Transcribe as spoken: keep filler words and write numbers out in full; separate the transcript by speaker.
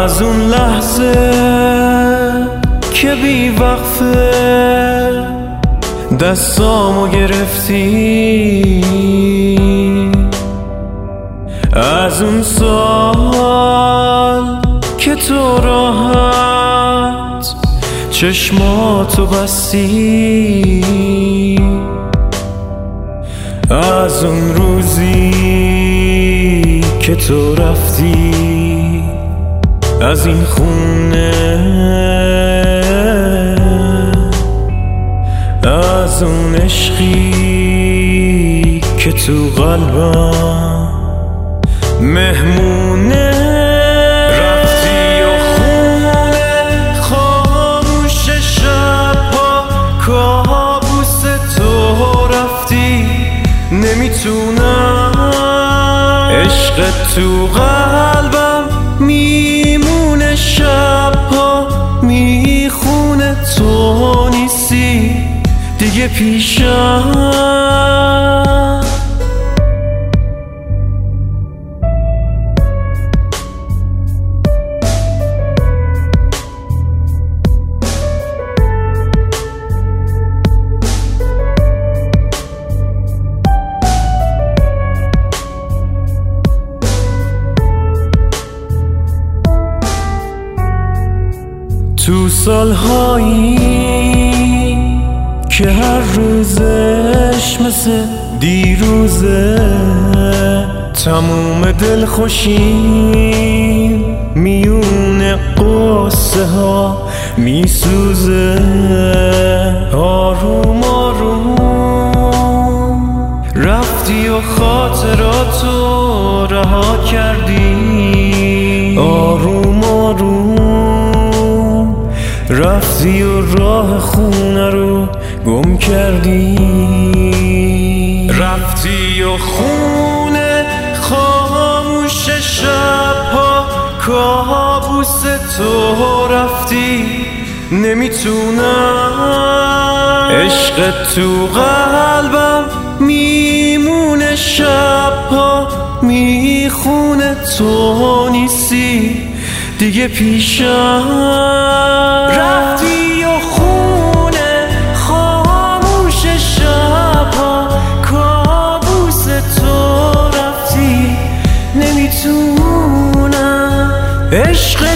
Speaker 1: از اون لحظه که بی وقفه دستامو گرفتی، از اون سال که تو راحت چشماتو بستی، از اون روزی که تو رفتی از این خونه، از اون عشقی که تو قلبم مهمونه. رفتی و خونه خاموش شبها کابوس تو رفتی، نمیتونم عشقت تو قلبم میمونه، شبها میخونه تو نیستی دیگه پیشم. تو سالهایی که هر روزش مثل دیروزه، تموم دلخوشی میونه قصه ها میسوزه، آروم آروم رفتی و خاطراتو رها کردی، آروم آروم رفتی و راه خونه رو گم کردی. رفتی و خونه خاموش شبها کابوس تو رفتی، نمیتونم عشقت تو قلبم میمونه، شبها میخونه تو نیستی دیگه پیشم. رفتی و خونه خاموش شبها کابوس تو رفتی، نمیتونم عشق